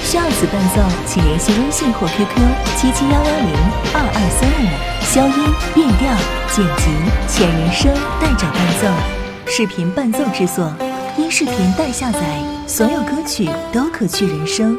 需要此伴奏，请联系微信或 QQ7711022355。消音、变调、剪辑、浅人声代找伴奏，视频伴奏制作，音视频代下载，所有歌曲都可去人声。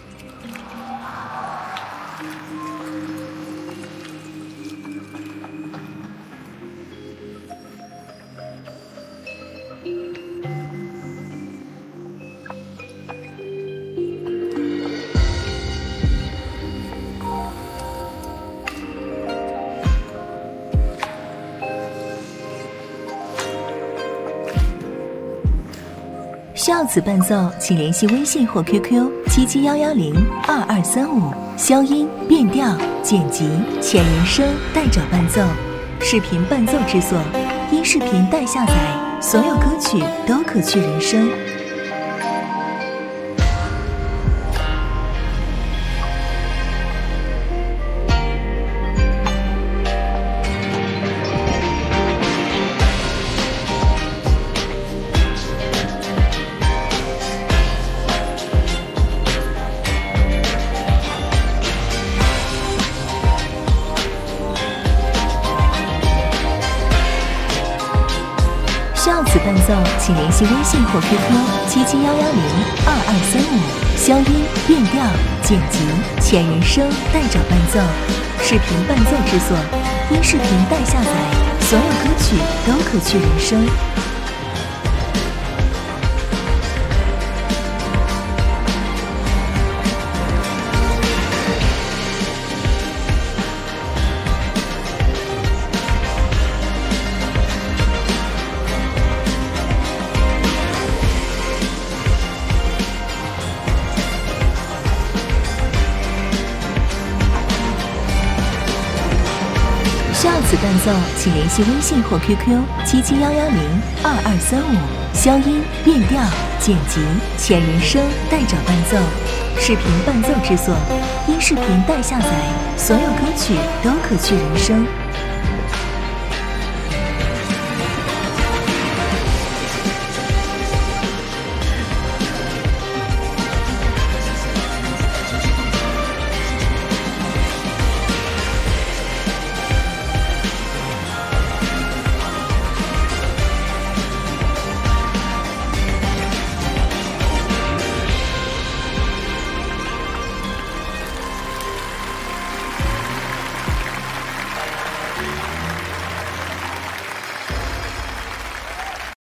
需要此伴奏，请联系微信或 QQ7711022355。消音、变调、剪辑、浅人声代找伴奏，视频伴奏制作，音视频代下载，所有歌曲都可去人声。需要此伴奏，请联系微信或 QQ7711022355。消音、变调、剪辑、浅人声代找伴奏，视频伴奏制作，音视频代下载，所有歌曲都可去人声。需要此伴奏，请联系微信或 QQ7711022355。消音、变调、剪辑、浅人声代找伴奏，视频伴奏制作，音视频代下载，所有歌曲都可去人声。